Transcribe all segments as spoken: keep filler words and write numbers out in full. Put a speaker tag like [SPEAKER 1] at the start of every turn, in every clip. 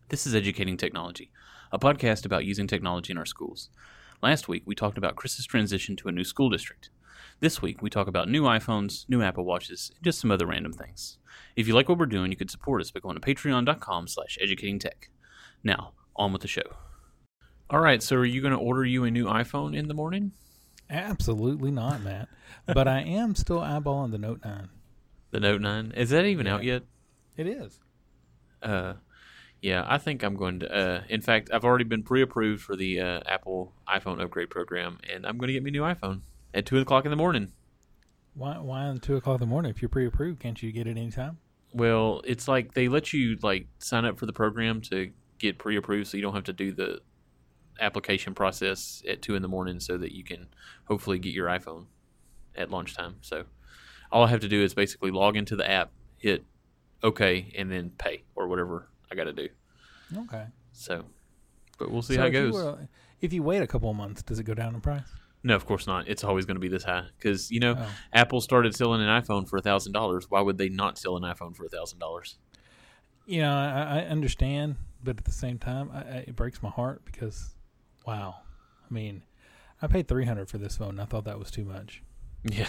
[SPEAKER 1] This is Educating Technology, a podcast about using technology in our schools. Last week, we talked about Chris's transition to a new school district. This week, we talk about new iPhones, new Apple Watches, and just some other random things. If you like what we're doing, you could support us by going to patreon.com slash educatingtech. Now, on with the show. All right, so are you going to order you a new iPhone in the morning?
[SPEAKER 2] Absolutely not, Matt. But I am still eyeballing the Note nine.
[SPEAKER 1] The Note nine? Is that even
[SPEAKER 2] Yeah.
[SPEAKER 1] out yet?
[SPEAKER 2] It is.
[SPEAKER 1] Uh, yeah, I think I'm going to. Uh, in fact, I've already been pre-approved for the uh, Apple iPhone upgrade program, and I'm going to get me a new iPhone at two o'clock in the morning.
[SPEAKER 2] Why Why at two o'clock in the morning? If you're pre-approved, can't you get it anytime?
[SPEAKER 1] Well, it's like they let you like sign up for the program to get pre-approved, so you don't have to do the application process at two in the morning, so that you can hopefully get your iPhone at lunchtime. So all I have to do is basically log into the app, hit OK, and then pay or whatever I got to do.
[SPEAKER 2] Okay.
[SPEAKER 1] So, but we'll see
[SPEAKER 2] So
[SPEAKER 1] how it
[SPEAKER 2] if you
[SPEAKER 1] goes.
[SPEAKER 2] were- if you wait a couple of months, does it go down in price?
[SPEAKER 1] No, of course not. It's always going to be this high because, you know,
[SPEAKER 2] Oh.
[SPEAKER 1] Apple started selling an iPhone for one thousand dollars. Why would they not sell an iPhone for one thousand dollars?
[SPEAKER 2] You know, I, I understand, but at the same time, I, I, it breaks my heart because, wow. I mean, I paid three hundred dollars for this phone, and I thought that was too much.
[SPEAKER 1] Yeah.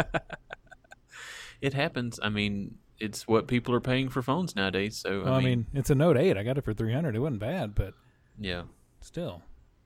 [SPEAKER 1] It happens. I mean, it's what people are paying for phones nowadays. So,
[SPEAKER 2] Well,
[SPEAKER 1] I
[SPEAKER 2] I
[SPEAKER 1] mean,
[SPEAKER 2] mean, it's a Note eight. I got it for three hundred dollars. It wasn't bad, but
[SPEAKER 1] yeah.
[SPEAKER 2] still.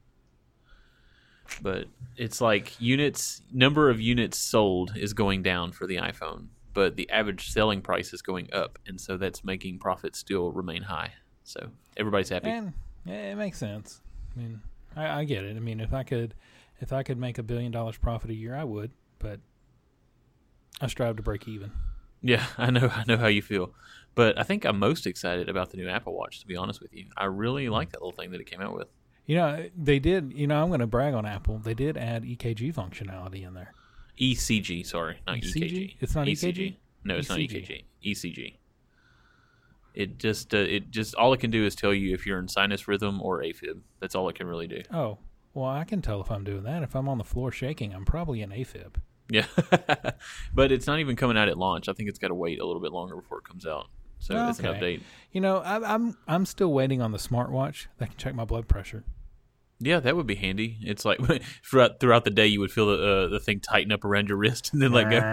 [SPEAKER 1] But it's like units, number of units sold is going down for the iPhone, but the average selling price is going up. And so that's making profits still remain high. So everybody's happy.
[SPEAKER 2] And yeah, it makes sense. I mean, I, I get it. I mean, if I could, if I could make a billion dollars profit a year, I would. But I strive to break even.
[SPEAKER 1] Yeah, I know. I know how you feel. But I think I'm most excited about the new Apple Watch, to be honest with you. I really like that little thing that it came out with.
[SPEAKER 2] You know, they did. You know, I'm going to brag on Apple. They did add E K G functionality in there.
[SPEAKER 1] E C G, sorry, not
[SPEAKER 2] E C G?
[SPEAKER 1] E K G.
[SPEAKER 2] It's not E K G?
[SPEAKER 1] No, it's not
[SPEAKER 2] E C G.
[SPEAKER 1] E K G. E C G. It just, uh, it just, all it can do is tell you if you're in sinus rhythm or AFib. That's all it can really do.
[SPEAKER 2] Oh, well, I can tell if I'm doing that. If I'm on the floor shaking, I'm probably in AFib.
[SPEAKER 1] Yeah, but it's not even coming out at launch. I think it's got to wait a little bit longer before it comes out. So it's an
[SPEAKER 2] Okay.
[SPEAKER 1] update.
[SPEAKER 2] You know, I, I'm I'm still waiting on the smartwatch that can check my blood pressure.
[SPEAKER 1] Yeah, that would be handy. It's like throughout throughout the day, you would feel the uh, the thing tighten up around your wrist and then let go.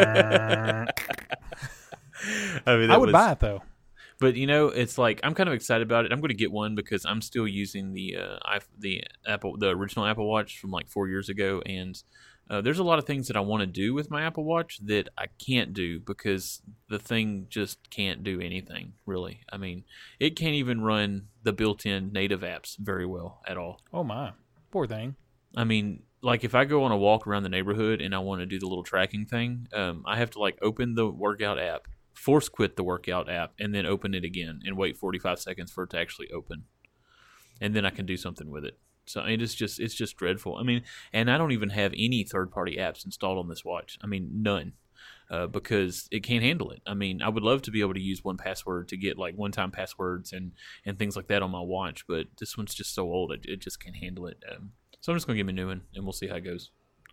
[SPEAKER 1] I mean, that
[SPEAKER 2] I would
[SPEAKER 1] was,
[SPEAKER 2] buy it though.
[SPEAKER 1] But you know, it's like I'm kind of excited about it. I'm going to get one because I'm still using the uh, I, the Apple, the original Apple Watch from like four years ago, and uh, there's a lot of things that I want to do with my Apple Watch that I can't do because the thing just can't do anything really. I mean, it can't even run the built-in native apps very well at all.
[SPEAKER 2] Oh my, poor thing.
[SPEAKER 1] I mean, like if I go on a walk around the neighborhood and I want to do the little tracking thing, um, I have to like open the workout app, force quit the workout app, and then open it again and wait forty-five seconds for it to actually open. And then I can do something with it. So it is just, it's just dreadful. I mean, and I don't even have any third-party apps installed on this watch. I mean, none, uh, because it can't handle it. I mean, I would love to be able to use one password to get like one-time passwords and, and things like that on my watch, but this one's just so old, it, it just can't handle it. Um, so I'm just going to give me a new one, and we'll see how it goes.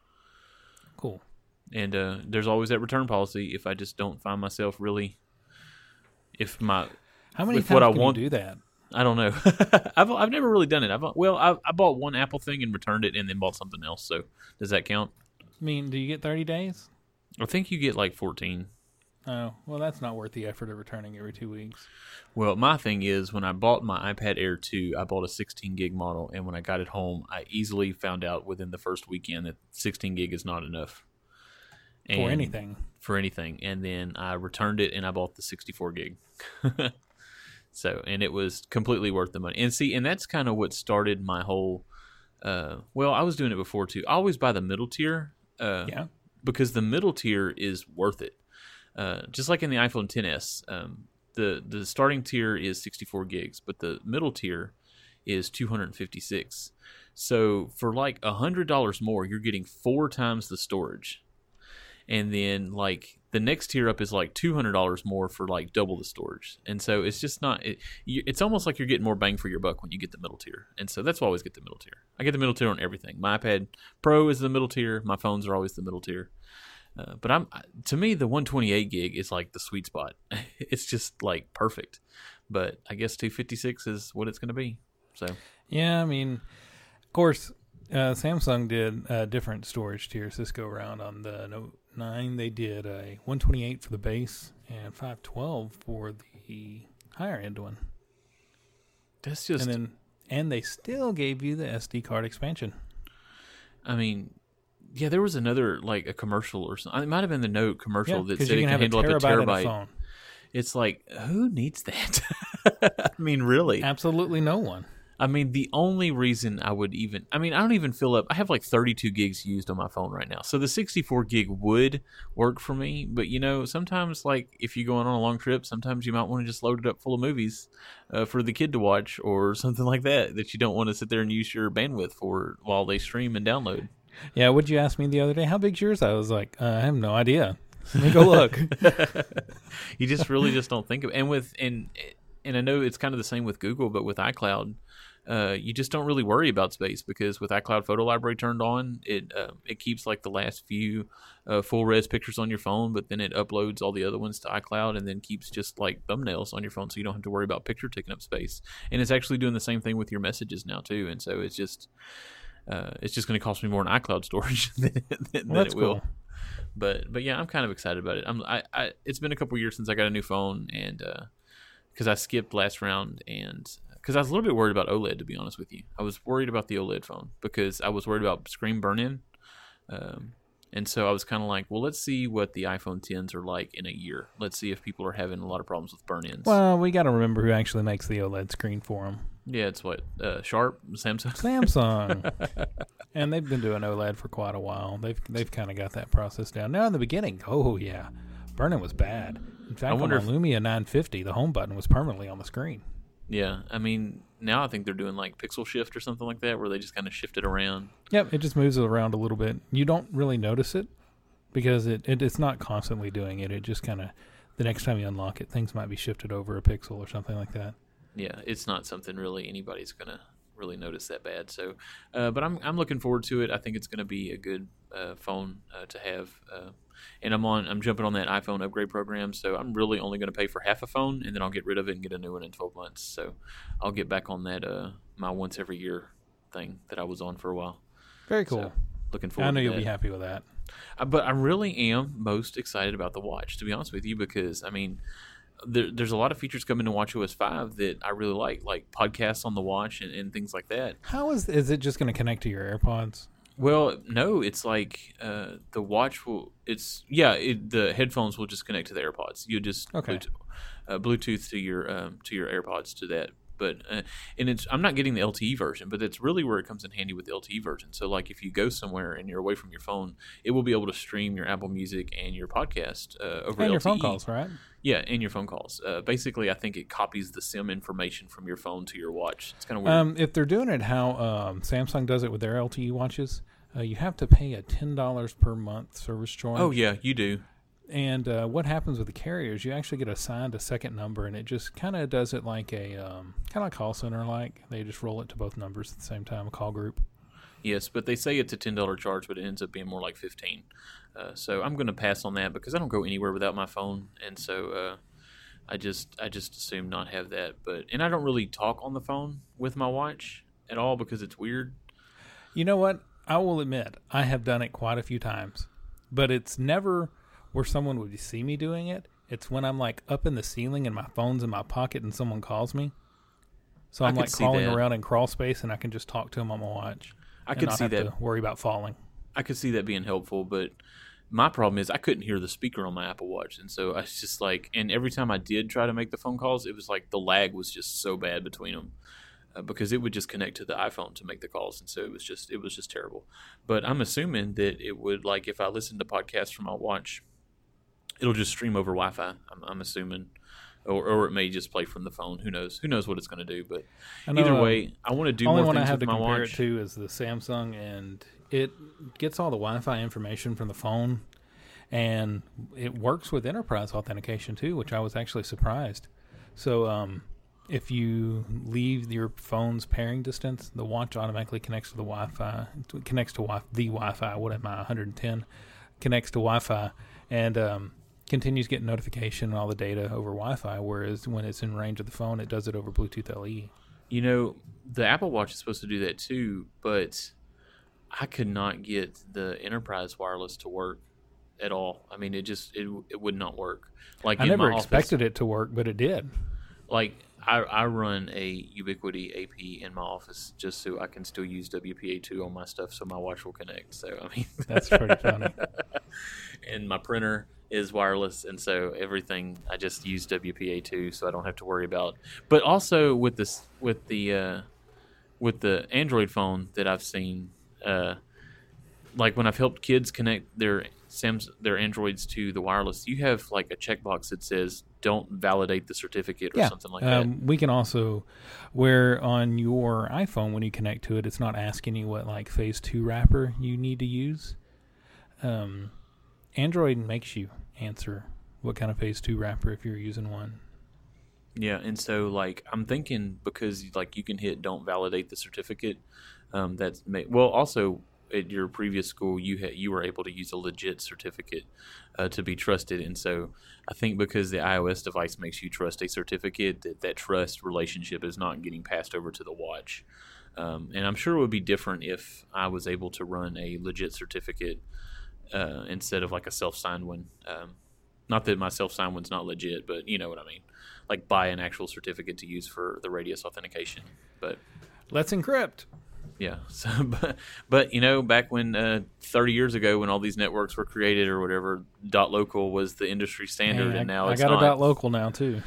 [SPEAKER 2] Cool.
[SPEAKER 1] And uh, there's always that return policy if I just don't find myself really, if my,
[SPEAKER 2] How many
[SPEAKER 1] With
[SPEAKER 2] times
[SPEAKER 1] what I
[SPEAKER 2] can
[SPEAKER 1] want-
[SPEAKER 2] you do that?
[SPEAKER 1] I don't know. I've I've never really done it. I've well, I I bought one Apple thing and returned it, and then bought something else. So does that count?
[SPEAKER 2] I mean, do you get thirty days?
[SPEAKER 1] I think you get like fourteen.
[SPEAKER 2] Oh, well, that's not worth the effort of returning every two weeks.
[SPEAKER 1] Well, my thing is when I bought my iPad Air two, I bought a sixteen gig model, and when I got it home, I easily found out within the first weekend that sixteen gig is not enough
[SPEAKER 2] For
[SPEAKER 1] And-
[SPEAKER 2] anything.
[SPEAKER 1] For anything, and then I returned it and I bought the sixty-four gig. So, and it was completely worth the money. And see, and that's kind of what started my whole. Uh, well, I was doing it before too. I always buy the middle tier. Uh,
[SPEAKER 2] Yeah.
[SPEAKER 1] Because the middle tier is worth it. Uh, just like in the iPhone X S, um, the the starting tier is sixty-four gigs, but the middle tier is two hundred fifty-six. So for like a hundred dollars more, you're getting four times the storage. And then like the next tier up is like two hundred dollars more for like double the storage. And so it's just not, it, you, it's almost like you're getting more bang for your buck when you get the middle tier. And so that's why I always get the middle tier. I get the middle tier on everything. My iPad Pro is the middle tier. My phones are always the middle tier. Uh, but I'm to me, the one twenty-eight gig is like the sweet spot. It's just like perfect. but I guess two fifty-six is what it's going to be. So
[SPEAKER 2] yeah, I mean, of course, uh, Samsung did a different storage tiers this go around on the Note nine. They did a one twenty-eight for the base and five twelve for the higher end one.
[SPEAKER 1] That's just,
[SPEAKER 2] and then and they still gave you the S D card expansion.
[SPEAKER 1] I mean, yeah, there was another like a commercial or something. It might have been the Note commercial
[SPEAKER 2] Yeah,
[SPEAKER 1] that
[SPEAKER 2] 'cause
[SPEAKER 1] said
[SPEAKER 2] you
[SPEAKER 1] it
[SPEAKER 2] can
[SPEAKER 1] can
[SPEAKER 2] have a
[SPEAKER 1] handle up to
[SPEAKER 2] terabyte in a
[SPEAKER 1] terabyte.
[SPEAKER 2] phone.
[SPEAKER 1] It's like, who needs that? I mean, really?
[SPEAKER 2] Absolutely no one.
[SPEAKER 1] I mean, the only reason I would even, I mean, I don't even fill up, I have like thirty-two gigs used on my phone right now. So the sixty-four gig would work for me. But, you know, sometimes, like, if you're going on a long trip, sometimes you might want to just load it up full of movies uh, for the kid to watch or something like that, that you don't want to sit there and use your bandwidth for while they stream and download.
[SPEAKER 2] Yeah, what'd you ask me the other day? How big's yours? I was like, uh, I have no idea. Let me go look.
[SPEAKER 1] You just really just don't think of, and with, and, and I know it's kind of the same with Google, but with iCloud, Uh, you just don't really worry about space because with iCloud Photo Library turned on, it uh, it keeps like the last few uh, full res pictures on your phone, but then it uploads all the other ones to iCloud and then keeps just like thumbnails on your phone, so you don't have to worry about picture taking up space. And it's actually doing the same thing with your messages now too. And so it's just uh, it's just going to cost me more in iCloud storage than, than,
[SPEAKER 2] Well,
[SPEAKER 1] than
[SPEAKER 2] that's
[SPEAKER 1] it will.
[SPEAKER 2] cool.
[SPEAKER 1] But but yeah, I'm kind of excited about it. I'm I, I it's been a couple years since I got a new phone, and because uh, I skipped last round and. Because I was a little bit worried about OLED, to be honest with you. I was worried about the OLED phone because I was worried about screen burn-in. Um, and so I was kind of like, well, let's see what the iPhone tens are like in a year. Let's see if people are having a lot of problems with burn-ins.
[SPEAKER 2] Well, we got to remember who actually makes the OLED screen for them.
[SPEAKER 1] Yeah, it's what? Uh, Sharp? Samsung?
[SPEAKER 2] Samsung. And they've been doing OLED for quite a while. They've they've kind of got that process down. Now, in the beginning, oh, yeah, burn-in was bad. In fact,
[SPEAKER 1] I
[SPEAKER 2] on
[SPEAKER 1] wonder
[SPEAKER 2] my
[SPEAKER 1] if-
[SPEAKER 2] Lumia nine fifty, the home button was permanently on the screen.
[SPEAKER 1] Yeah, I mean, now I think they're doing like pixel shift or something like that where they just kind of shift it around.
[SPEAKER 2] Yep, it just moves it around a little bit. You don't really notice it because it, it it's not constantly doing it. It just kind of, the next time you unlock it, things might be shifted over a pixel or something like that.
[SPEAKER 1] Yeah, it's not something really anybody's going to really notice that bad. So, uh, but I'm I'm looking forward to it. I think it's going to be a good uh, phone uh, to have. Uh, and I'm on I'm jumping on that iPhone upgrade program, so I'm really only going to pay for half a phone, and then I'll get rid of it and get a new one in twelve months. So I'll get back on that uh, my once every year thing that I was on for a while.
[SPEAKER 2] Very cool.
[SPEAKER 1] So, looking forward.
[SPEAKER 2] I know
[SPEAKER 1] to
[SPEAKER 2] you'll
[SPEAKER 1] that.
[SPEAKER 2] be happy with that.
[SPEAKER 1] Uh, but I really am most excited about the watch, to be honest with you, because I mean, there, there's a lot of features coming to WatchOS five that I really like, like podcasts on the watch and, and things like that.
[SPEAKER 2] How is is it just going to connect to your AirPods?
[SPEAKER 1] Well, no, it's like uh, the watch will. It's yeah, it, the headphones will just connect to the AirPods. You just
[SPEAKER 2] Okay.
[SPEAKER 1] Bluetooth, uh, Bluetooth to your um, to your AirPods to that. But uh, and it's I'm not getting the L T E version, but that's really where it comes in handy with the L T E version. So like if you go somewhere and you're away from your phone, it will be able to stream your Apple Music and your podcast uh, over
[SPEAKER 2] And
[SPEAKER 1] L T E.
[SPEAKER 2] your phone calls, right?
[SPEAKER 1] Yeah, and your phone calls. Uh, basically, I think it copies the SIM information from your phone to your watch. It's kind of weird.
[SPEAKER 2] Um, if they're doing it how um, Samsung does it with their L T E watches, uh, you have to pay a ten dollars per month service charge.
[SPEAKER 1] oh yeah, you do.
[SPEAKER 2] And uh, what happens with the carriers, you actually get assigned a second number, and it just kind of does it like a um, kind of like call center like. They just roll it to both numbers at the same time, a call group.
[SPEAKER 1] Yes, but they say it's a ten dollar charge, but it ends up being more like fifteen. Uh, so I'm going to pass on that because I don't go anywhere without my phone, and so uh, I just I just assume not have that. But and I don't really talk on the phone with my watch at all because it's weird.
[SPEAKER 2] You know what? I will admit, I have done it quite a few times, but it's never where someone would see me doing it. It's when I'm like up in the ceiling and my phone's in my pocket and someone calls me. So
[SPEAKER 1] I
[SPEAKER 2] I'm
[SPEAKER 1] could
[SPEAKER 2] like
[SPEAKER 1] see
[SPEAKER 2] crawling
[SPEAKER 1] that.
[SPEAKER 2] around in crawl space and I can just talk to them on my watch.
[SPEAKER 1] I
[SPEAKER 2] and
[SPEAKER 1] could
[SPEAKER 2] not
[SPEAKER 1] see
[SPEAKER 2] have
[SPEAKER 1] that.
[SPEAKER 2] to worry about falling.
[SPEAKER 1] I could see that being helpful, but my problem is I couldn't hear the speaker on my Apple Watch, and so I was just like, and every time I did try to make the phone calls, it was like the lag was just so bad between them. Uh, because it would just connect to the iPhone to make the calls, and so it was just it was just terrible. But I'm assuming that it would, like, if I listen to podcasts from my watch, it'll just stream over Wi-Fi. I'm, I'm assuming, or or it may just play from the phone. Who knows? Who knows what it's going to do? But
[SPEAKER 2] I know,
[SPEAKER 1] either
[SPEAKER 2] uh,
[SPEAKER 1] way, I want to do
[SPEAKER 2] only
[SPEAKER 1] more
[SPEAKER 2] one I
[SPEAKER 1] things
[SPEAKER 2] have
[SPEAKER 1] with
[SPEAKER 2] to
[SPEAKER 1] my
[SPEAKER 2] compare
[SPEAKER 1] watch.
[SPEAKER 2] it to is the Samsung, and it gets all the Wi-Fi information from the phone, and it works with enterprise authentication too, which I was actually surprised. So um, if you leave your phone's pairing distance, the watch automatically connects to the Wi-Fi, connects to wi- the Wi-Fi. What am I, one hundred ten? Connects to Wi-Fi and um, continues getting notification and all the data over Wi-Fi, whereas when it's in range of the phone, it does it over Bluetooth L E.
[SPEAKER 1] You know, the Apple Watch is supposed to do that too, but I could not get the Enterprise wireless to work at all. I mean, it just it it would not work. Like
[SPEAKER 2] I
[SPEAKER 1] in
[SPEAKER 2] never
[SPEAKER 1] my
[SPEAKER 2] expected
[SPEAKER 1] office,
[SPEAKER 2] it to work, but it did.
[SPEAKER 1] Like I, I run a Ubiquiti A P in my office just so I can still use W P A two on my stuff, so my watch will connect. So I mean,
[SPEAKER 2] That's pretty funny.
[SPEAKER 1] And my printer is wireless, and so everything I just use W P A two, so I don't have to worry about. But also with this, with the uh, with the Android phone that I've seen, uh, like when I've helped kids connect their Sam's their Androids to the wireless, you have like a checkbox that says "Don't validate the certificate" or
[SPEAKER 2] Yeah.
[SPEAKER 1] something like
[SPEAKER 2] um,
[SPEAKER 1] that.
[SPEAKER 2] We can also, where on your iPhone when you connect to it, it's not asking you what like phase two wrapper you need to use. Um, Android makes you answer what kind of phase two wrapper if you're using one.
[SPEAKER 1] Yeah, and so like I'm thinking because like you can hit "Don't validate the certificate." Um, that's ma- well also. At your previous school, you had you were able to use a legit certificate uh, to be trusted, and so I think because the iOS device makes you trust a certificate, that that trust relationship is not getting passed over to the watch. Um, and I'm sure it would be different if I was able to run a legit certificate uh, instead of like a self-signed one. Um, not that my self-signed one's not legit, but you know what I mean. Like buy an actual certificate to use for the Radius authentication. But
[SPEAKER 2] Let's encrypt.
[SPEAKER 1] yeah, so but, but you know, back when uh, thirty years ago, when all these networks were created or whatever, dot local was the industry standard,
[SPEAKER 2] Hey,
[SPEAKER 1] and
[SPEAKER 2] I,
[SPEAKER 1] now
[SPEAKER 2] I
[SPEAKER 1] it's
[SPEAKER 2] got
[SPEAKER 1] not.
[SPEAKER 2] a dot local now too.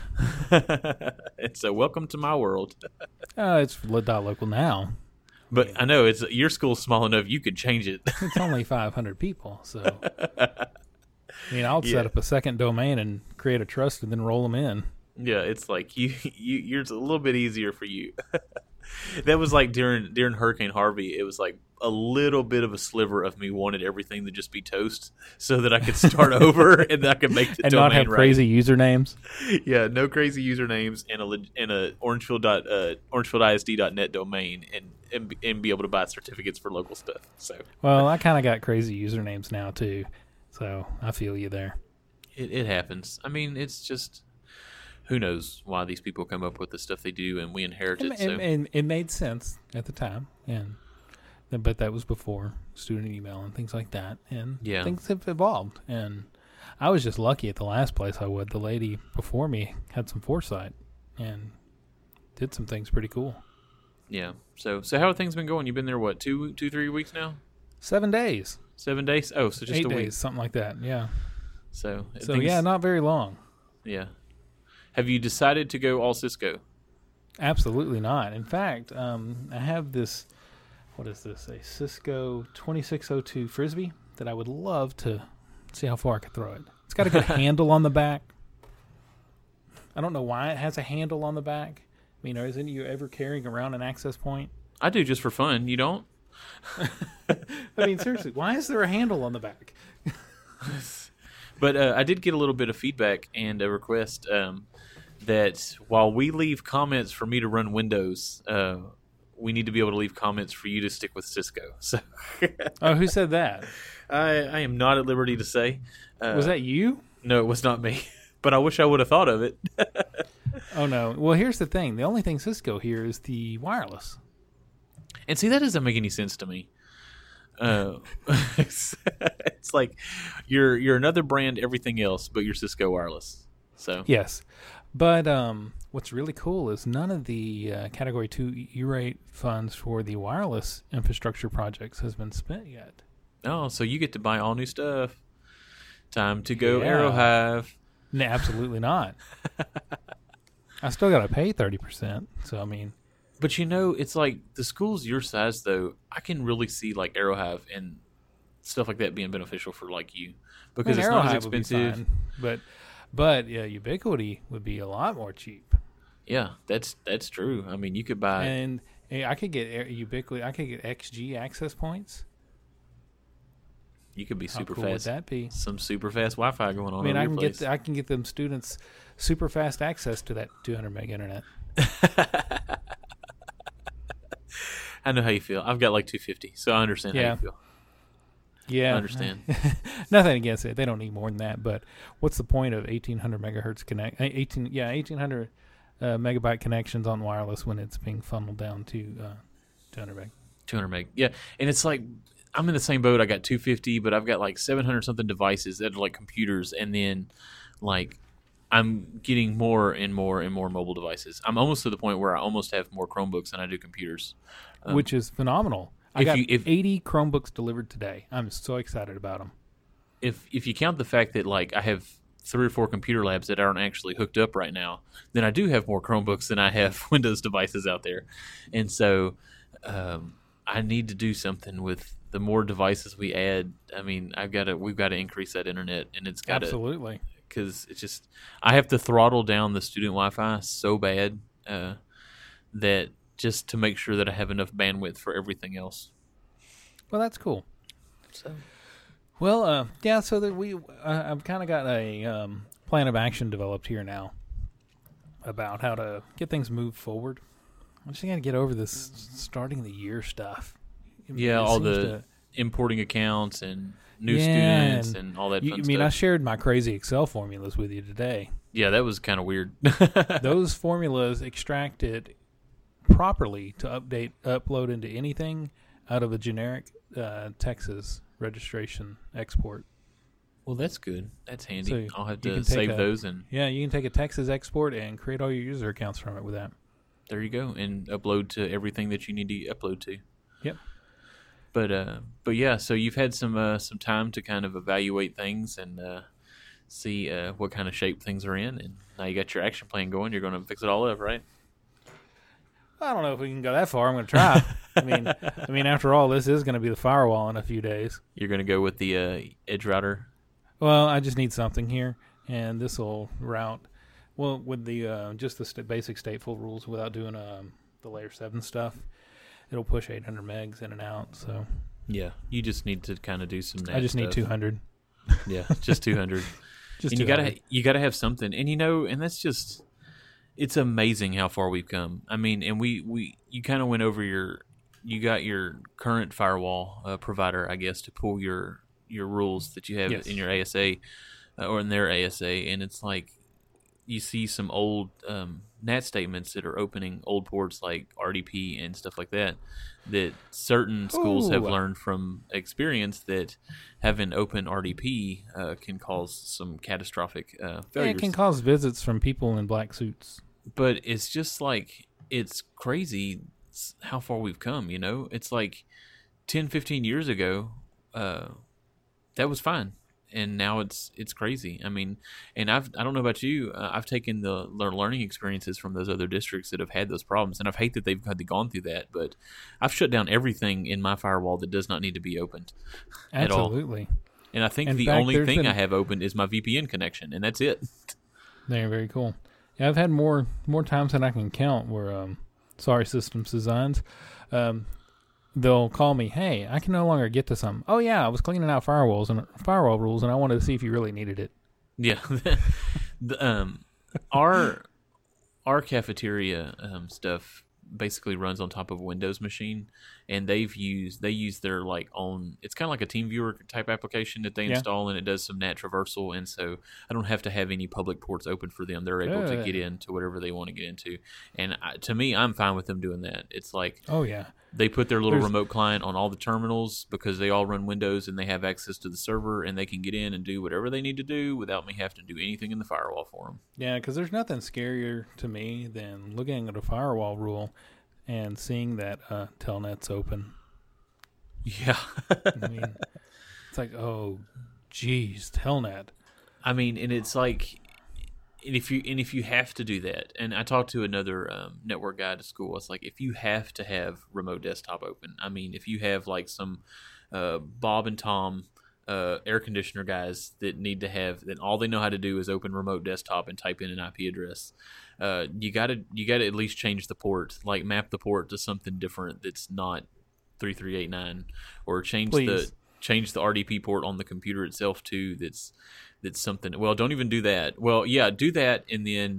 [SPEAKER 1] And so, welcome to my world.
[SPEAKER 2] Uh, it's li- dot local now.
[SPEAKER 1] But I know it's your school's small enough you could change it.
[SPEAKER 2] It's only five hundred people, so I mean, I'll
[SPEAKER 1] Yeah.
[SPEAKER 2] set up a second domain and create a trust and then roll them in.
[SPEAKER 1] Yeah, it's like you, you, you're it's a little bit easier for you. That was like during during Hurricane Harvey. It was like a little bit of a sliver of me wanted everything to just be toast, so that I could start over and I could make the
[SPEAKER 2] And
[SPEAKER 1] domain
[SPEAKER 2] not have
[SPEAKER 1] right.
[SPEAKER 2] crazy usernames.
[SPEAKER 1] Yeah, no crazy usernames and a leg- and a Orangefield dot uh, Orangefield I S D dot net domain and, and be- and be able to buy certificates for local stuff. So
[SPEAKER 2] Well, I kind of got crazy usernames now too, so I feel you there.
[SPEAKER 1] it, it happens. I mean, it's just who knows why these people come up with the stuff they do, and we inherit it.
[SPEAKER 2] And,
[SPEAKER 1] so
[SPEAKER 2] and, and it made sense at the time, and but that was before student email and things like that, and
[SPEAKER 1] Yeah.
[SPEAKER 2] things have evolved. And I was just lucky at the last place I would. The lady before me had some foresight and did some things pretty cool.
[SPEAKER 1] yeah. So so how have things been going? You've been there what two two three weeks now?
[SPEAKER 2] Seven days,
[SPEAKER 1] Seven days? Oh, so just
[SPEAKER 2] eight
[SPEAKER 1] a
[SPEAKER 2] days,
[SPEAKER 1] week.
[SPEAKER 2] something like that. Yeah.
[SPEAKER 1] So
[SPEAKER 2] So
[SPEAKER 1] things-
[SPEAKER 2] yeah, not very long.
[SPEAKER 1] yeah. Have you decided to go all Cisco?
[SPEAKER 2] Absolutely not. In fact, um, I have this. What is this? A Cisco twenty-six oh two Frisbee that I would love to see how far I could throw it. It's got a good handle on the back. I don't know why it has a handle on the back. I mean, isn't you ever carrying around an access point?
[SPEAKER 1] I do just for fun. You don't?
[SPEAKER 2] I mean, seriously, why is there a handle on the back?
[SPEAKER 1] But uh, I did get a little bit of feedback and a request um, that while we leave comments for me to run Windows, uh, we need to be able to leave comments for you to stick with Cisco. So
[SPEAKER 2] Oh, who said that?
[SPEAKER 1] I, I am not at liberty to say. Uh,
[SPEAKER 2] Was that you?
[SPEAKER 1] No, it was not me. But I wish I would have thought of it.
[SPEAKER 2] Oh, no. Well, here's the thing. The only thing Cisco here is the wireless.
[SPEAKER 1] And see, that doesn't make any sense to me. Uh, it's, it's like you're you're another brand, everything else, but you're Cisco Wireless. So
[SPEAKER 2] Yes. But um, what's really cool is none of the uh, Category two E-rate funds for the wireless infrastructure projects has been spent yet.
[SPEAKER 1] oh, so you get to buy all new stuff. Time to go
[SPEAKER 2] Yeah.
[SPEAKER 1] AeroHive.
[SPEAKER 2] No, absolutely not. I still got to pay thirty percent. So, I mean,
[SPEAKER 1] But you know, it's like the schools your size, though. I can really see like AeroHive and stuff like that being beneficial for like you because
[SPEAKER 2] I mean,
[SPEAKER 1] it's not as
[SPEAKER 2] Arrowhead would be
[SPEAKER 1] expensive.
[SPEAKER 2] fine, but but yeah, Ubiquiti would be a lot more cheap.
[SPEAKER 1] Yeah, that's that's true. I mean, you could buy.
[SPEAKER 2] And eh, I could get Air- Ubiquiti. I could get X G access points.
[SPEAKER 1] You could be
[SPEAKER 2] How
[SPEAKER 1] super
[SPEAKER 2] cool
[SPEAKER 1] fast.
[SPEAKER 2] would that be?
[SPEAKER 1] Some super fast Wi-Fi going on.
[SPEAKER 2] I mean,
[SPEAKER 1] over
[SPEAKER 2] I
[SPEAKER 1] your
[SPEAKER 2] can
[SPEAKER 1] place.
[SPEAKER 2] get I can get them students super fast access to that two hundred meg internet.
[SPEAKER 1] I know how you feel. I've got like two fifty, so I understand how
[SPEAKER 2] Yeah.
[SPEAKER 1] you feel.
[SPEAKER 2] Yeah,
[SPEAKER 1] I understand.
[SPEAKER 2] Nothing against it. They don't need more than that. But what's the point of eighteen hundred megahertz connect? eighteen, yeah, eighteen hundred uh, megabyte connections on wireless when it's being funneled down to uh, two hundred meg.
[SPEAKER 1] two hundred meg. Yeah, and it's like I'm in the same boat. I got two fifty, but I've got like seven hundred something devices that are like computers, and then like I'm getting more and more and more mobile devices. I'm almost to the point where I almost have more Chromebooks than I do computers, um,
[SPEAKER 2] which is phenomenal. I
[SPEAKER 1] if
[SPEAKER 2] got
[SPEAKER 1] you, if,
[SPEAKER 2] eighty Chromebooks delivered today. I'm so excited about them.
[SPEAKER 1] If if you count the fact that like I have three or four computer labs that aren't actually hooked up right now, then I do have more Chromebooks than I have Windows devices out there, and so um, I need to do something with the more devices we add. I mean, I've got to we've got to increase that internet, and it's got to
[SPEAKER 2] absolutely
[SPEAKER 1] because it's just I have to throttle down the student Wi-Fi so bad uh, that. Just to make sure that I have enough bandwidth for everything else.
[SPEAKER 2] Well, that's cool.
[SPEAKER 1] So,
[SPEAKER 2] well, uh, yeah. So that we, uh, I've kind of got a um, plan of action developed here now about how to get things moved forward. I just got to get over this starting the year stuff.
[SPEAKER 1] I mean, yeah, all the to, importing accounts and new yeah, students and, and all that.
[SPEAKER 2] You,
[SPEAKER 1] fun
[SPEAKER 2] I mean,
[SPEAKER 1] stuff.
[SPEAKER 2] I shared my crazy Excel formulas with you today.
[SPEAKER 1] Yeah, that was kind of weird.
[SPEAKER 2] Those formulas extracted properly to update upload into anything out of a generic uh, Texas registration export.
[SPEAKER 1] Well, that's good. That's handy.
[SPEAKER 2] So
[SPEAKER 1] I'll have to save
[SPEAKER 2] a,
[SPEAKER 1] those and
[SPEAKER 2] yeah, you can take a Texas export and create all your user accounts from it with that.
[SPEAKER 1] There you go, and upload to everything that you need to upload to.
[SPEAKER 2] Yep.
[SPEAKER 1] But uh, but yeah, so you've had some uh, some time to kind of evaluate things and uh, see uh, what kind of shape things are in, and now you got your action plan going. You're going to fix it all up, right?
[SPEAKER 2] I don't know if we can go that far. I'm going to try. I mean, I mean, after all, this is going to be the firewall in a few days.
[SPEAKER 1] You're going to go with the uh, edge router?
[SPEAKER 2] Well, I just need something here, and this will route. Well, with the uh, just the st- basic stateful rules without doing um, the layer seven stuff, it'll push eight hundred megs in and out. So
[SPEAKER 1] yeah, you just need to kind of do some.
[SPEAKER 2] I just
[SPEAKER 1] stuff.
[SPEAKER 2] need two hundred.
[SPEAKER 1] Yeah, just two hundred.
[SPEAKER 2] Just
[SPEAKER 1] and you gotta you gotta have something, and you know, and that's just. It's amazing how far we've come. I mean, and we, we you kind of went over your, you got your current firewall uh, provider, I guess, to pull your your rules that you have
[SPEAKER 2] yes.
[SPEAKER 1] in your A S A uh, or in their A S A, and it's like you see some old um, N A T statements that are opening old ports like R D P and stuff like that. That certain schools
[SPEAKER 2] Ooh.
[SPEAKER 1] have learned from experience that having open R D P uh, can cause some catastrophic uh, failures.
[SPEAKER 2] Yeah, it can cause visits from people in black suits.
[SPEAKER 1] But it's just like, it's crazy how far we've come, you know? It's like ten, fifteen years ago, uh, that was fine. And now it's it's crazy. I mean, and I've, I don't know about you, uh, I've taken the learning experiences from those other districts that have had those problems. And I hate that they've had to gone through that. But I've shut down everything in my firewall that does not need to be opened at all.
[SPEAKER 2] Absolutely.
[SPEAKER 1] And I think
[SPEAKER 2] in
[SPEAKER 1] the
[SPEAKER 2] fact,
[SPEAKER 1] only thing
[SPEAKER 2] been...
[SPEAKER 1] I have opened is my V P N connection. And that's it.
[SPEAKER 2] Very, very cool. Yeah, I've had more more times than I can count where, um, sorry, Systems Designs, um, they'll call me, hey, I can no longer get to something. Oh, yeah, I was cleaning out firewalls and firewall rules, and I wanted to see if you really needed it.
[SPEAKER 1] Yeah. the, um, our our cafeteria um, stuff basically runs on top of a Windows machine, and they've used they use their like own. It's kind of like a TeamViewer type application that they
[SPEAKER 2] yeah.
[SPEAKER 1] install, and it does some N A T traversal, and so I don't have to have any public ports open for them. They're able
[SPEAKER 2] yeah.
[SPEAKER 1] to get into whatever they want to get into, and I, to me, I'm fine with them doing that. It's like
[SPEAKER 2] oh yeah,
[SPEAKER 1] they put their little
[SPEAKER 2] There's...
[SPEAKER 1] remote client on all the terminals because they all run Windows and they have access to the server, and they can get in and do whatever they need to do without me having to do anything in the firewall for them.
[SPEAKER 2] Yeah, because there's nothing scarier to me than looking at a firewall rule and seeing that uh, Telnet's open.
[SPEAKER 1] Yeah.
[SPEAKER 2] I mean, it's like, oh, geez, Telnet.
[SPEAKER 1] I mean, and it's like, and if you and if you have to do that, and I talked to another um, network guy at school, it's like, if you have to have remote desktop open, I mean, if you have like some uh, Bob and Tom uh, air conditioner guys that need to have, that all they know how to do is open remote desktop and type in an I P address, uh, you gotta you gotta at least change the port, like map the port to something different that's not three three eight nine, or change
[SPEAKER 2] Please.
[SPEAKER 1] the change the R D P port on the computer itself too. That's that's something. Well, don't even do that. Well, yeah, do that, and then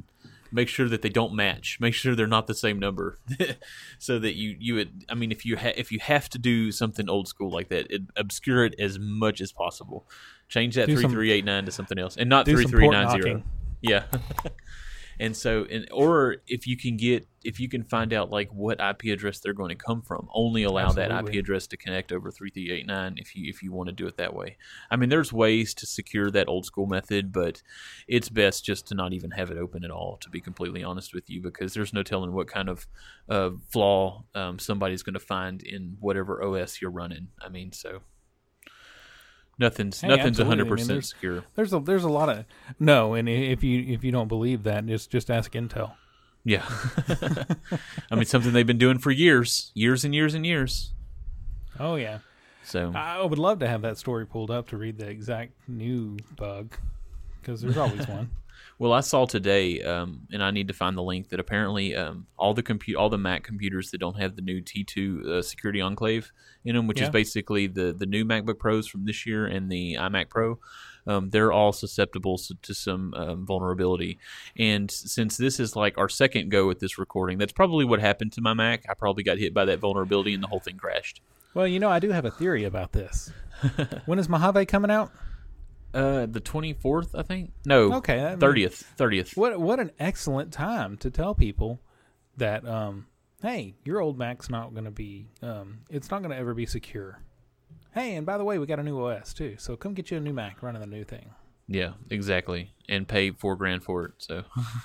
[SPEAKER 1] make sure that they don't match. Make sure they're not the same number, so that you you would. I mean, if you ha- if you have to do something old school like that, it, obscure it as much as possible. Change that three three eight nine to something else, and not three three nine zero. Yeah. And so, and or if you can get, if you can find out like what I P address they're going to come from, only allow Absolutely. that I P address to connect over three three eight nine if you if you want to do it that way. I mean, there's ways to secure that old school method, but it's best just to not even have it open at all, to be completely honest with you, because there's no telling what kind of uh, flaw um, somebody's going to find in whatever O S you're running. I mean, so. Nothing's hey, nothing's one hundred percent I mean, there's, secure.
[SPEAKER 2] There's a there's a lot of no, and if you if you don't believe that, just just ask Intel.
[SPEAKER 1] Yeah, I mean something they've been doing for years, years and years and years.
[SPEAKER 2] Oh yeah.
[SPEAKER 1] So
[SPEAKER 2] I would love to have that story pulled up to read the exact new bug, because there's always one.
[SPEAKER 1] Well, I saw today, um, and I need to find the link, that apparently um, all the compu- all the Mac computers that don't have the new T two uh, Security Enclave in them, which yeah. is basically the, the new MacBook Pros from this year and the iMac Pro, um, they're all susceptible to some um, vulnerability. And since this is like our second go at this recording, that's probably what happened to my Mac. I probably got hit by that vulnerability and the whole thing crashed.
[SPEAKER 2] Well, you know, I do have a theory about this. When is Mojave coming out?
[SPEAKER 1] Uh, the twenty-fourth, I think. No,
[SPEAKER 2] okay, that
[SPEAKER 1] thirtieth. thirtieth.
[SPEAKER 2] What what an excellent time to tell people that, um, hey, your old Mac's not going to be, um, it's not going to ever be secure. Hey, and by the way, we got a new O S too, so come get you a new Mac running the new thing.
[SPEAKER 1] Yeah, exactly, and pay four grand for it. So,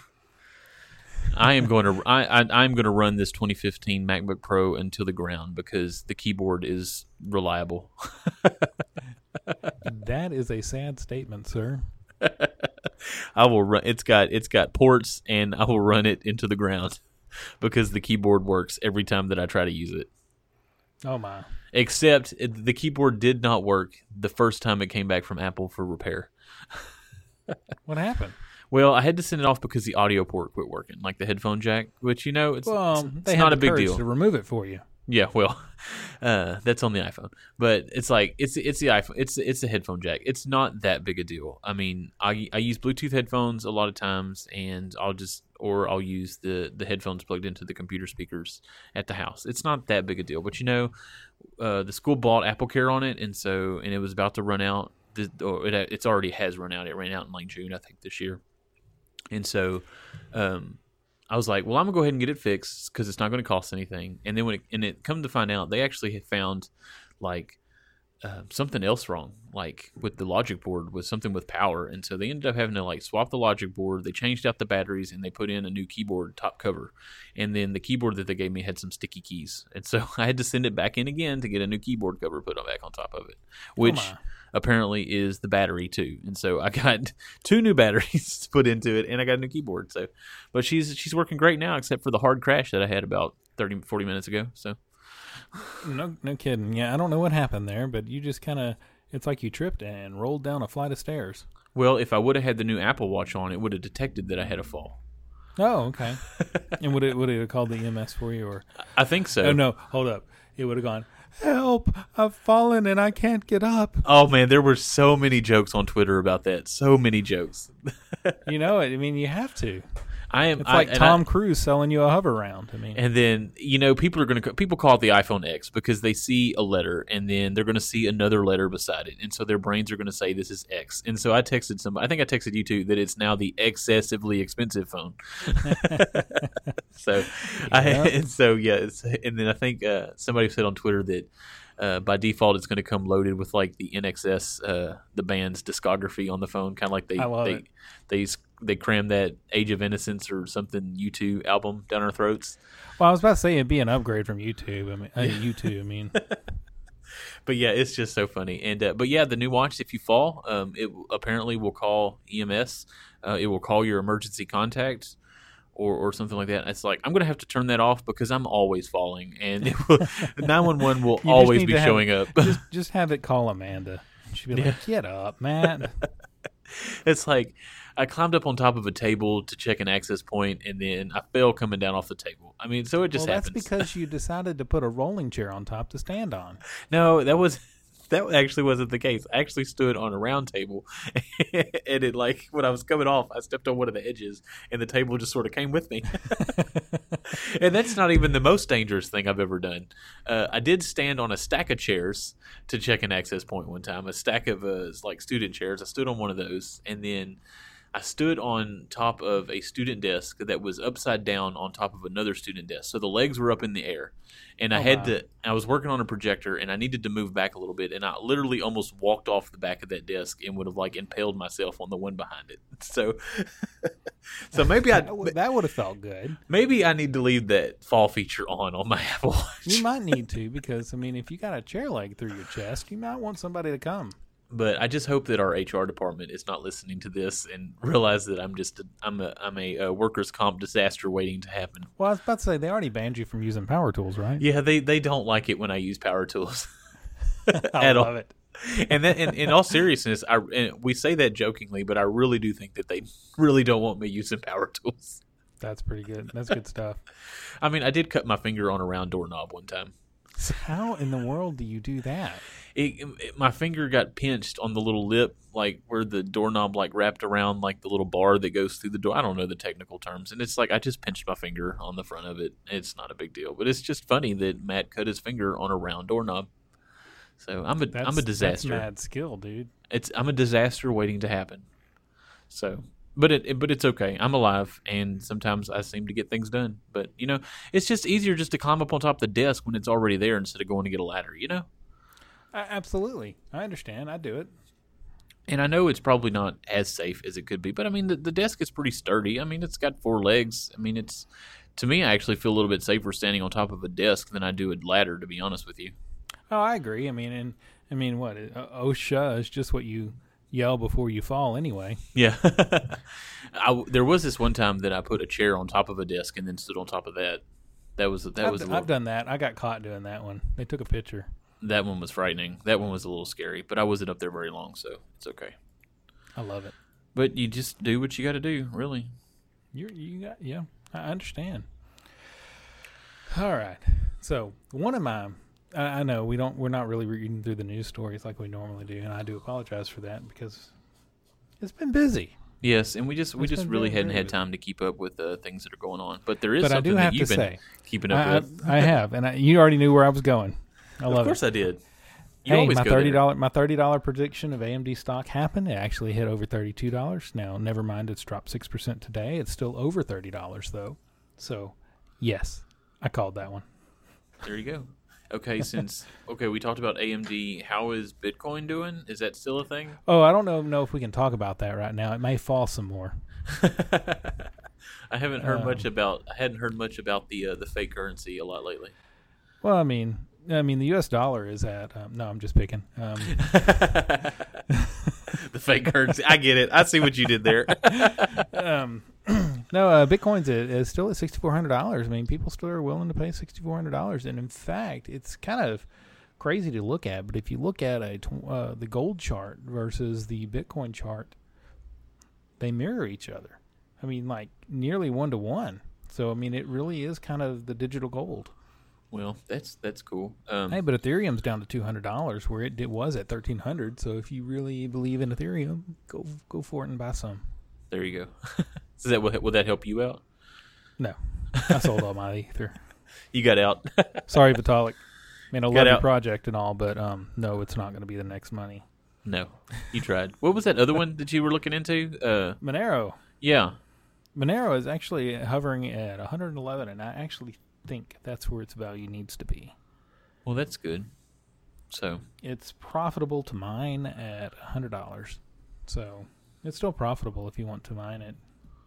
[SPEAKER 1] I am going to I, I I'm going to run this twenty fifteen MacBook Pro into the ground because the keyboard is reliable.
[SPEAKER 2] That is a sad statement, sir.
[SPEAKER 1] I will run. It's got it's got ports, and I will run it into the ground because the keyboard works every time that I try to use it.
[SPEAKER 2] Oh my!
[SPEAKER 1] Except it, the keyboard did not work the first time it came back from Apple for repair.
[SPEAKER 2] What happened?
[SPEAKER 1] Well, I had to send it off because the audio port quit working, like the headphone jack. Which you know, it's,
[SPEAKER 2] well,
[SPEAKER 1] it's,
[SPEAKER 2] they
[SPEAKER 1] it's
[SPEAKER 2] had
[SPEAKER 1] not
[SPEAKER 2] the
[SPEAKER 1] a big
[SPEAKER 2] courage
[SPEAKER 1] deal
[SPEAKER 2] to remove it for you.
[SPEAKER 1] Yeah, well, uh, that's on the iPhone, but it's like it's it's the iPhone, it's it's the headphone jack. It's not that big a deal. I mean, I I use Bluetooth headphones a lot of times, and I'll just or I'll use the the headphones plugged into the computer speakers at the house. It's not that big a deal, but you know, uh, the school bought AppleCare on it, and so and it was about to run out. The, or it it's already has run out. It ran out in like June, I think, this year, and so. Um, I was like, well, I'm going to go ahead and get it fixed because it's not going to cost anything. And then when it, and it come to find out, they actually had found like uh, something else wrong, like with the logic board was something with power. And so they ended up having to like swap the logic board. They changed out the batteries and they put in a new keyboard top cover. And then the keyboard that they gave me had some sticky keys. And so I had to send it back in again to get a new keyboard cover put on back on top of it, which oh apparently is the battery too. And so I got two new batteries put into it and I got a new keyboard. So, but she's, she's working great now, except for the hard crash that I had about thirty, forty minutes ago. So
[SPEAKER 2] no, no kidding. Yeah. I don't know what happened there, but you just kind of, it's like you tripped and rolled down a flight of stairs.
[SPEAKER 1] Well, if I would have had the new Apple Watch on, it would have detected that I had a fall.
[SPEAKER 2] Oh, okay. And would it, would it have called the E M S for you or?
[SPEAKER 1] I think so.
[SPEAKER 2] Oh no, hold up. It would have gone, help, I've fallen and I can't get up.
[SPEAKER 1] Oh, man, there were so many jokes on Twitter about that. So many jokes.
[SPEAKER 2] You know, I mean, you have to.
[SPEAKER 1] I am.
[SPEAKER 2] It's like
[SPEAKER 1] I,
[SPEAKER 2] Tom
[SPEAKER 1] I,
[SPEAKER 2] Cruise selling you a hover round. I mean,
[SPEAKER 1] and then you know people are going to people call it the iPhone X because they see a letter and then they're going to see another letter beside it, and so their brains are going to say this is X. And so I texted somebody. I think I texted you too that it's now the excessively expensive phone. so, yeah. I and so yeah, it's, and then I think uh, somebody said on Twitter that. Uh, by default, it's going to come loaded with like the N X S, uh, the band's discography on the phone, kind of like they they,
[SPEAKER 2] it.
[SPEAKER 1] they they cram that Age of Innocence or something U two album down our throats.
[SPEAKER 2] Well, I was about to say it'd be an upgrade from YouTube. I mean, uh, YouTube. I mean,
[SPEAKER 1] but yeah, it's just so funny. And uh, but yeah, the new watch, if you fall, um, it apparently will call E M S. Uh, it will call your emergency contact. Or, or something like that. It's like I'm going to have to turn that off because I'm always falling, and it will, nine one one will always be showing
[SPEAKER 2] have,
[SPEAKER 1] up.
[SPEAKER 2] just, just have it call Amanda. She'll be yeah. like, "Get up, Matt."
[SPEAKER 1] It's like I climbed up on top of a table to check an access point, and then I fell coming down off the table. I mean, so it just
[SPEAKER 2] well,
[SPEAKER 1] happens.
[SPEAKER 2] That's because you decided to put a rolling chair on top to stand on.
[SPEAKER 1] No, that was That actually wasn't the case. I actually stood on a round table, and it like when I was coming off, I stepped on one of the edges, and the table just sort of came with me. And that's not even the most dangerous thing I've ever done. Uh, I did stand on a stack of chairs to check an access point one time. A stack of uh, like student chairs. I stood on one of those, and then I stood on top of a student desk that was upside down on top of another student desk. So the legs were up in the air. And I oh, had wow. to, I was working on a projector and I needed to move back a little bit. And I literally almost walked off the back of that desk and would have like impaled myself on the one behind it. So, so maybe I,
[SPEAKER 2] that would have felt good.
[SPEAKER 1] Maybe I need to leave that fall feature on on my Apple Watch.
[SPEAKER 2] You might need to, because I mean, if you got a chair leg through your chest, you might want somebody to come.
[SPEAKER 1] But I just hope that our H R department is not listening to this and realize that I'm just a, I'm a I'm a, a workers' comp disaster waiting to happen.
[SPEAKER 2] Well, I was about to say they already banned you from using power tools, right?
[SPEAKER 1] Yeah, they, they don't like it when I use power tools.
[SPEAKER 2] I love all. it.
[SPEAKER 1] And that, in, in all seriousness, I and we say that jokingly, but I really do think that they really don't want me using power tools.
[SPEAKER 2] That's pretty good. That's good stuff.
[SPEAKER 1] I mean, I did cut my finger on a round doorknob one time.
[SPEAKER 2] So how in the world do you do that?
[SPEAKER 1] It, it, my finger got pinched on the little lip, like where the doorknob like wrapped around like the little bar that goes through the door. I don't know the technical terms. And it's like I just pinched my finger on the front of it. It's not a big deal. But it's just funny that Matt cut his finger on a round doorknob. So I'm a
[SPEAKER 2] that's,
[SPEAKER 1] I'm a disaster.
[SPEAKER 2] That's mad skill, dude.
[SPEAKER 1] It's I'm a disaster waiting to happen. So But it, but it's okay. I'm alive, and sometimes I seem to get things done. But, you know, it's just easier just to climb up on top of the desk when it's already there instead of going to get a ladder, you know?
[SPEAKER 2] Uh, absolutely. I understand. I do it.
[SPEAKER 1] And I know it's probably not as safe as it could be, but, I mean, the, the desk is pretty sturdy. I mean, it's got four legs. I mean, it's to me, I actually feel a little bit safer standing on top of a desk than I do a ladder, to be honest with you.
[SPEAKER 2] Oh, I agree. I mean, and I mean, what? OSHA is just what you yell before you fall anyway.
[SPEAKER 1] Yeah. I, there was this one time that I put a chair on top of a desk and then stood on top of that. That was that
[SPEAKER 2] I've,
[SPEAKER 1] was. A
[SPEAKER 2] I've
[SPEAKER 1] little,
[SPEAKER 2] done that. I got caught doing that one. They took a picture.
[SPEAKER 1] That one was frightening. That one was a little scary, but I wasn't up there very long, so it's okay.
[SPEAKER 2] I love it.
[SPEAKER 1] But you just do what you got to do, really.
[SPEAKER 2] You you got yeah. I understand. All right. So one of my, I, I know we don't. We're not really reading through the news stories like we normally do, and I do apologize for that because it's been busy.
[SPEAKER 1] Yes, and we just we
[SPEAKER 2] It's
[SPEAKER 1] just
[SPEAKER 2] been
[SPEAKER 1] really
[SPEAKER 2] very,
[SPEAKER 1] hadn't
[SPEAKER 2] very
[SPEAKER 1] had
[SPEAKER 2] busy.
[SPEAKER 1] time to keep up with uh, things that are going on. But there is
[SPEAKER 2] But I
[SPEAKER 1] something
[SPEAKER 2] do have
[SPEAKER 1] that you've
[SPEAKER 2] to
[SPEAKER 1] been
[SPEAKER 2] say,
[SPEAKER 1] keeping up
[SPEAKER 2] I,
[SPEAKER 1] with.
[SPEAKER 2] I, I have, and I, you already knew where I was going. I love
[SPEAKER 1] of course
[SPEAKER 2] it.
[SPEAKER 1] I did. You
[SPEAKER 2] Hey,
[SPEAKER 1] always
[SPEAKER 2] my
[SPEAKER 1] go
[SPEAKER 2] thirty
[SPEAKER 1] there.
[SPEAKER 2] dollar my thirty dollar prediction of A M D stock happened. It actually hit over thirty two dollars. Now, never mind, it's dropped six percent today. It's still over thirty dollars though. So, yes, I called that one.
[SPEAKER 1] There you go. Okay, since okay, we talked about A M D. How is Bitcoin doing? Is that still a thing?
[SPEAKER 2] Oh, I don't know know if we can talk about that right now. It may fall some more.
[SPEAKER 1] I haven't heard
[SPEAKER 2] Um,
[SPEAKER 1] much about. I hadn't heard much about the uh, the fake currency a lot lately.
[SPEAKER 2] Well, I mean, I mean, the U S dollar is at. Um, no, I'm just picking. Um,
[SPEAKER 1] The fake currency. I get it. I see what you did there.
[SPEAKER 2] um, no, uh, Bitcoin's at, is still at six thousand four hundred dollars. I mean, people still are willing to pay six thousand four hundred dollars, and in fact, it's kind of crazy to look at. But if you look at a tw- uh, the gold chart versus the Bitcoin chart, they mirror each other. I mean, like nearly one to one. So I mean, it really is kind of the digital gold.
[SPEAKER 1] Well, that's that's cool. Um,
[SPEAKER 2] Hey, but Ethereum's down to two hundred dollars, where it, it was at thirteen hundred. So if you really believe in Ethereum, go go for it and buy some.
[SPEAKER 1] there you go. Does that will, will that help you out?
[SPEAKER 2] No, I sold all my Ether.
[SPEAKER 1] You got out.
[SPEAKER 2] Sorry, Vitalik. I mean, I
[SPEAKER 1] Got
[SPEAKER 2] love your
[SPEAKER 1] out.
[SPEAKER 2] project and all, but um, no, it's not going to be the next money.
[SPEAKER 1] No, you tried. What was that other one that you were looking into? Uh,
[SPEAKER 2] Monero.
[SPEAKER 1] yeah.
[SPEAKER 2] Monero is actually hovering at one hundred eleven, and I actually think that's where its value needs to be.
[SPEAKER 1] Well, that's good. So
[SPEAKER 2] It's profitable to mine at one hundred dollars. So it's still profitable if you want to mine it.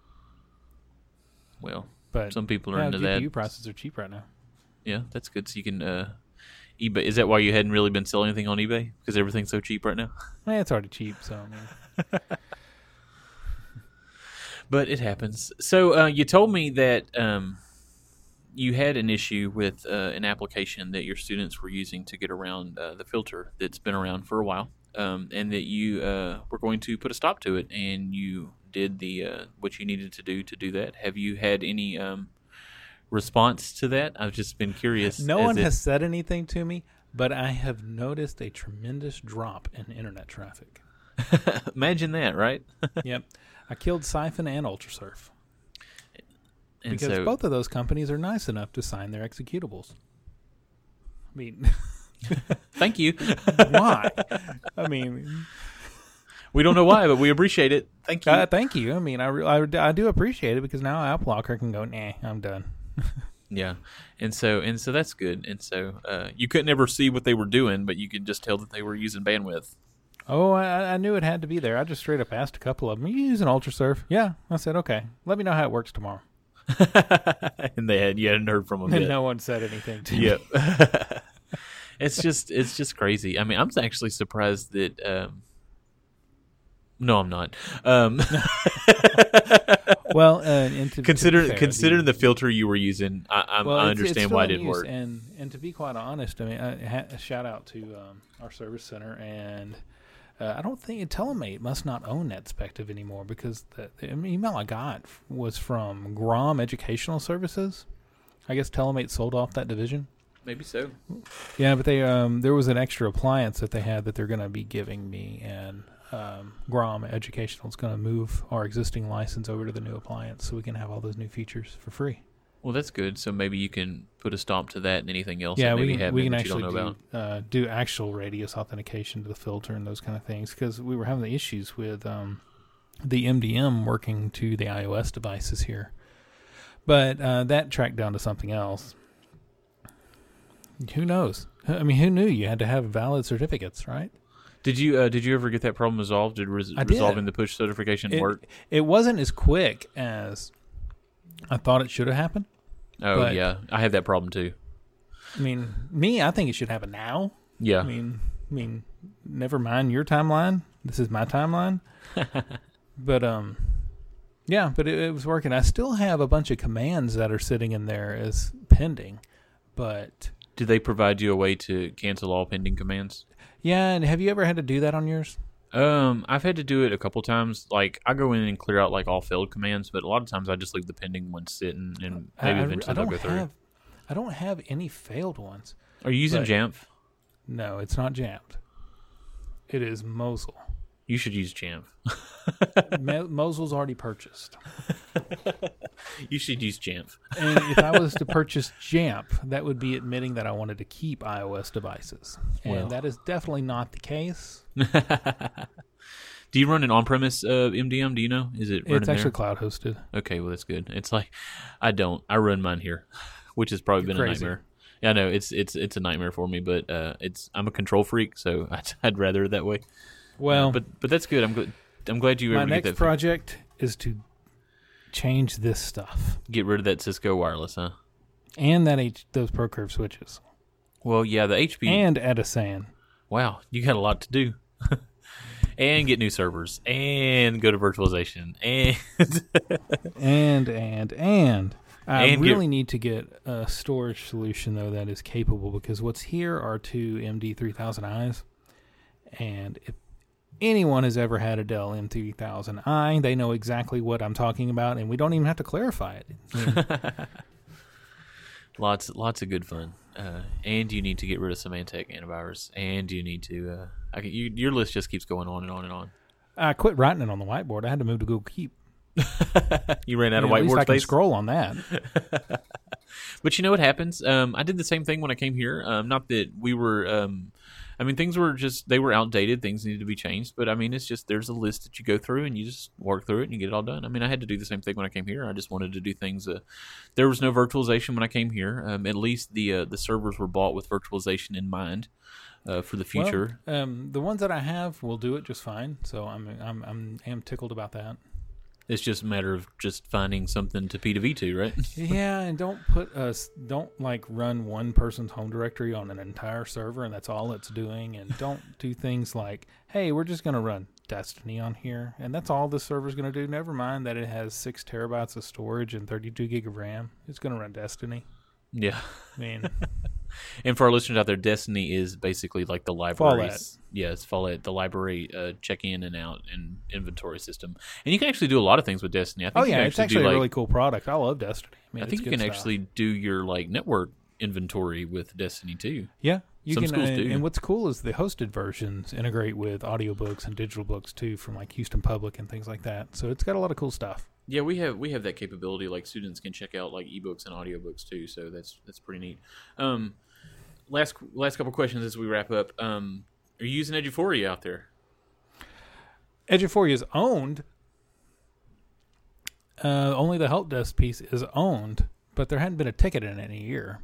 [SPEAKER 1] well,
[SPEAKER 2] But
[SPEAKER 1] some people are
[SPEAKER 2] yeah,
[SPEAKER 1] into
[SPEAKER 2] G P U
[SPEAKER 1] that.
[SPEAKER 2] prices are cheap right now.
[SPEAKER 1] Yeah, that's good. So you can uh, eBay. Is that why you hadn't really been selling anything on eBay? Because everything's so cheap right now.
[SPEAKER 2] Eh, it's already cheap, so I mean.
[SPEAKER 1] But it happens. So uh, you told me that um, you had an issue with uh, an application that your students were using to get around uh, the filter that's been around for a while, um, and that you uh, were going to put a stop to it, and you did the uh, what you needed to do to do that. Have you had any um, response to that? I've just been curious.
[SPEAKER 2] No
[SPEAKER 1] as
[SPEAKER 2] one
[SPEAKER 1] it-
[SPEAKER 2] has said anything to me, but I have noticed a tremendous drop in internet traffic.
[SPEAKER 1] Imagine that, right?
[SPEAKER 2] Yep. I killed Siphon and Ultrasurf.
[SPEAKER 1] And
[SPEAKER 2] because
[SPEAKER 1] so,
[SPEAKER 2] both of those companies are nice enough to sign their executables. I mean,
[SPEAKER 1] thank you.
[SPEAKER 2] Why? I mean,
[SPEAKER 1] we don't know why, but we appreciate it. Thank you.
[SPEAKER 2] Uh, thank you. I mean, I, re- I, I do appreciate it because now AppLocker can go, nah, I'm done.
[SPEAKER 1] Yeah, and so and so that's good. And so uh, you couldn't ever see what they were doing, but you could just tell that they were using bandwidth.
[SPEAKER 2] Oh, I, I knew it had to be there. I just straight up asked a couple of them, "You using Ultrasurf?" Yeah, I said, "Okay, let me know how it works tomorrow."
[SPEAKER 1] And they had you hadn't heard from them
[SPEAKER 2] And
[SPEAKER 1] yet.
[SPEAKER 2] no one said anything to
[SPEAKER 1] Yep.
[SPEAKER 2] me.
[SPEAKER 1] It's just it's just crazy. I mean, I'm actually surprised that. Um, no, I'm not. Um,
[SPEAKER 2] Well, uh, and to,
[SPEAKER 1] consider
[SPEAKER 2] to be fair,
[SPEAKER 1] considering the, the filter you were using, I, I,
[SPEAKER 2] well,
[SPEAKER 1] I
[SPEAKER 2] it's-
[SPEAKER 1] understand
[SPEAKER 2] it's
[SPEAKER 1] why it
[SPEAKER 2] still in
[SPEAKER 1] didn't
[SPEAKER 2] use,
[SPEAKER 1] work.
[SPEAKER 2] And and to be quite honest, I mean, I, ha- a shout out to um, our service center, and uh, I don't think Telemate must not own NetSpective anymore because the, the email I got was from Grom Educational Services. I guess Telemate sold off that division.
[SPEAKER 1] Maybe so.
[SPEAKER 2] Yeah, but they um, there was an extra appliance that they had that they're going to be giving me, and um, Grom Educational is going to move our existing license over to the new appliance so we can have all those new features for free.
[SPEAKER 1] Well, that's good. So maybe you can put a stop to that and anything else
[SPEAKER 2] Yeah,
[SPEAKER 1] that
[SPEAKER 2] we
[SPEAKER 1] maybe
[SPEAKER 2] can,
[SPEAKER 1] happened
[SPEAKER 2] we can
[SPEAKER 1] that
[SPEAKER 2] actually
[SPEAKER 1] you don't know
[SPEAKER 2] do,
[SPEAKER 1] about.
[SPEAKER 2] uh, do actual radius authentication to the filter and those kind of things because we were having the issues with um, the M D M working to the iOS devices here. But uh, that tracked down to something else. Who knows? I mean, who knew you had to have valid certificates, right?
[SPEAKER 1] Did you uh, did you ever get that problem resolved? Did, res-
[SPEAKER 2] I did.
[SPEAKER 1] resolving the push certification
[SPEAKER 2] It,
[SPEAKER 1] work?
[SPEAKER 2] it wasn't as quick as I thought it should have happened.
[SPEAKER 1] Oh
[SPEAKER 2] but-
[SPEAKER 1] yeah, I had that problem too.
[SPEAKER 2] I mean, me, I think it should happen now.
[SPEAKER 1] Yeah.
[SPEAKER 2] I mean, I mean, never mind your timeline. This is my timeline. But um, yeah, but it, it was working. I still have a bunch of commands that are sitting in there as pending, but
[SPEAKER 1] Did they provide you a way to cancel all pending commands?
[SPEAKER 2] yeah. And have you ever had to do that on yours?
[SPEAKER 1] Um, I've had to do it a couple times. Like I go in and clear out like all failed commands, but a lot of times I just leave the pending ones sitting, and maybe
[SPEAKER 2] I, I,
[SPEAKER 1] eventually
[SPEAKER 2] I
[SPEAKER 1] they'll
[SPEAKER 2] don't
[SPEAKER 1] go through.
[SPEAKER 2] have, I don't have any failed ones.
[SPEAKER 1] Are you using
[SPEAKER 2] but-
[SPEAKER 1] Jamf?
[SPEAKER 2] No, it's not Jammed. It is Mosul.
[SPEAKER 1] You should use Jamf.
[SPEAKER 2] Mo- Mosul's already purchased.
[SPEAKER 1] You should use Jamf.
[SPEAKER 2] And if I was to purchase Jamf, that would be admitting that I wanted to keep iOS devices. And
[SPEAKER 1] Well.
[SPEAKER 2] that is definitely not the case.
[SPEAKER 1] Do you run an on-premise uh, M D M? Do you know? Is it running
[SPEAKER 2] It's actually
[SPEAKER 1] there?
[SPEAKER 2] cloud hosted.
[SPEAKER 1] Okay, well that's good. It's like I don't. I run mine here, which has probably
[SPEAKER 2] You're
[SPEAKER 1] been
[SPEAKER 2] crazy.
[SPEAKER 1] a nightmare. Yeah, I know it's it's it's a nightmare for me, but uh, it's I'm a control freak, so I'd, I'd rather it that way.
[SPEAKER 2] Well,
[SPEAKER 1] Uh, but but that's good. I'm glad. I'm glad you were
[SPEAKER 2] my
[SPEAKER 1] able to get
[SPEAKER 2] next
[SPEAKER 1] that.
[SPEAKER 2] project is to change this stuff
[SPEAKER 1] Get rid of that Cisco wireless, huh?
[SPEAKER 2] and that H- those ProCurve switches
[SPEAKER 1] Well, yeah, the H P.
[SPEAKER 2] and add a SAN.
[SPEAKER 1] Wow, you got a lot to do. And get new servers, and go to virtualization, and
[SPEAKER 2] And, and, and. I
[SPEAKER 1] And get-
[SPEAKER 2] really need to get a storage solution, though, that is capable because what's here are two M D three thousand I's. And if anyone has ever had a Dell M three thousand i, they know exactly what I'm talking about, and we don't even have to clarify it. I mean,
[SPEAKER 1] lots lots of good fun. Uh, and you need to get rid of Symantec antivirus, and you need to. Uh, I can, you, your list just keeps going on and on and on.
[SPEAKER 2] I quit writing it on the whiteboard. I had to move to Google Keep.
[SPEAKER 1] You ran out
[SPEAKER 2] I
[SPEAKER 1] of
[SPEAKER 2] mean, at least
[SPEAKER 1] whiteboard
[SPEAKER 2] I can
[SPEAKER 1] space.
[SPEAKER 2] scroll on that.
[SPEAKER 1] But you know what happens? Um, I did the same thing when I came here. Um, not that we were. Um, I mean, things were just they were outdated. Things needed to be changed. But I mean, it's just there's a list that you go through and you just work through it and you get it all done. I mean, I had to do the same thing when I came here. I just wanted to do things. Uh, there was no virtualization when I came here. Um, at least the uh, the servers were bought with virtualization in mind uh, for the future.
[SPEAKER 2] Well, um, the ones that I have will do it just fine. So I'm I'm I'm am tickled about that.
[SPEAKER 1] It's just a matter of just finding something to P to V to, right?
[SPEAKER 2] Yeah, and don't put us don't like run one person's home directory on an entire server and that's all it's doing, and don't do things like, hey, we're just going to run Destiny on here and that's all the server's going to do. Never mind that it has six terabytes of storage and thirty-two gig of RAM. It's going to run Destiny.
[SPEAKER 1] Yeah.
[SPEAKER 2] I mean,
[SPEAKER 1] And for our listeners out there, Destiny is basically like the library.
[SPEAKER 2] Fallout.
[SPEAKER 1] Yeah, it's Fallout, the library uh, check in and out and inventory system. And you can actually do a lot of things with Destiny. I think
[SPEAKER 2] oh
[SPEAKER 1] you
[SPEAKER 2] yeah,
[SPEAKER 1] can
[SPEAKER 2] it's
[SPEAKER 1] actually
[SPEAKER 2] actually
[SPEAKER 1] do,
[SPEAKER 2] a
[SPEAKER 1] like,
[SPEAKER 2] really cool product. I love Destiny. I, mean,
[SPEAKER 1] I think
[SPEAKER 2] it's
[SPEAKER 1] you can
[SPEAKER 2] good stuff.
[SPEAKER 1] actually do your like network inventory with Destiny two.
[SPEAKER 2] Yeah. You
[SPEAKER 1] Some
[SPEAKER 2] can,
[SPEAKER 1] schools
[SPEAKER 2] and,
[SPEAKER 1] do.
[SPEAKER 2] and what's cool is the hosted versions integrate with audiobooks and digital books too, from like Houston Public and things like that. So it's got a lot of cool stuff.
[SPEAKER 1] Yeah, we have we have that capability. Like students can check out like ebooks and audiobooks too. So that's that's pretty neat. Um, last last couple questions as we wrap up. Um, are you using Eduphoria out there?
[SPEAKER 2] Eduphoria is owned. Uh, only the help desk piece is owned, but there hadn't been a ticket in it in a year.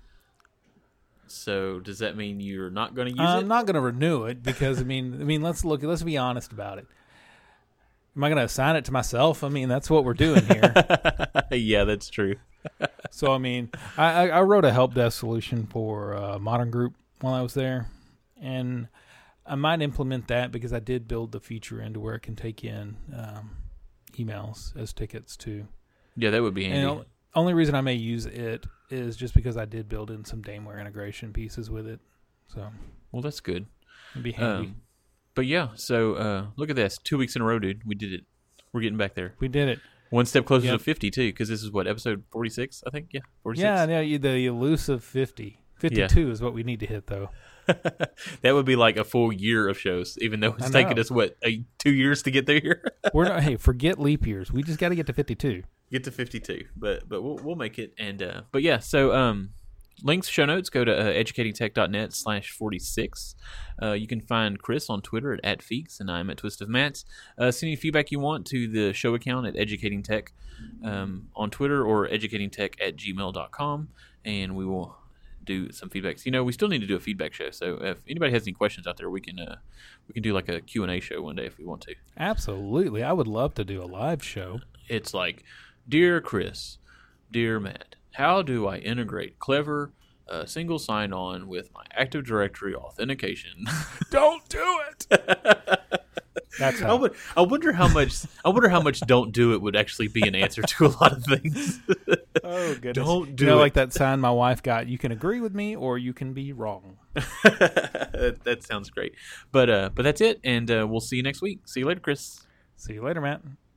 [SPEAKER 1] So does that mean you're not going to use
[SPEAKER 2] I'm
[SPEAKER 1] it?
[SPEAKER 2] not going to renew it because I mean, I mean, let's look. Let's be honest about it. Am I going to assign it to myself? I mean, that's what we're doing here.
[SPEAKER 1] Yeah, that's true.
[SPEAKER 2] So I mean, I, I, I wrote a help desk solution for uh, Modern Group while I was there, and I might implement that because I did build the feature into where it can take in um, emails as tickets too.
[SPEAKER 1] Yeah, that would be handy.
[SPEAKER 2] And the only reason I may use it is just because I did build in some Dameware integration pieces with it. So,
[SPEAKER 1] well, that's good.
[SPEAKER 2] it'd be handy.
[SPEAKER 1] Um, but yeah, so uh, look at this. Two weeks in a row, dude. We did it. We're getting back there.
[SPEAKER 2] we did it.
[SPEAKER 1] One step closer
[SPEAKER 2] Yep.
[SPEAKER 1] to fifty, too, because this is what, episode forty-six, I think? Yeah, forty-six.
[SPEAKER 2] Yeah, yeah, you- the elusive fifty. fifty-two is what we need to hit, though.
[SPEAKER 1] That would be like a full year of shows, even though
[SPEAKER 2] I
[SPEAKER 1] it's taken
[SPEAKER 2] know.
[SPEAKER 1] us, what, a, two years to get there?
[SPEAKER 2] We're not. Hey, forget leap years. We just got to get to fifty-two.
[SPEAKER 1] Get to fifty-two, but but we'll we'll make it. And uh, but yeah, so um, links, show notes, go to uh, educatingtech.net slash 46. Uh, you can find Chris on Twitter at, at Feeks, and I'm at Twist of Mats. Uh, send any feedback you want to the show account at educatingtech um, on Twitter or educatingtech at gmail dot com, and we will do some feedbacks. You know, we still need to do a feedback show, so if anybody has any questions out there, we can uh, we can do like a Q and A show one day if we want to.
[SPEAKER 2] Absolutely, I would love to do a live show.
[SPEAKER 1] It's like, Dear Chris, Dear Matt, how do I integrate Clever uh, single sign-on with my Active Directory authentication?
[SPEAKER 2] Don't do it. That's
[SPEAKER 1] I,
[SPEAKER 2] how.
[SPEAKER 1] would, I wonder how much. I wonder how much "don't do it" would actually be an answer to a lot of things.
[SPEAKER 2] Oh goodness!
[SPEAKER 1] Don't do
[SPEAKER 2] you know,
[SPEAKER 1] it.
[SPEAKER 2] like that sign my wife got. You can agree with me, or you can be wrong.
[SPEAKER 1] that, that sounds great, but uh, but that's it, and uh, we'll see you next week. See you later, Chris.
[SPEAKER 2] See you later, Matt.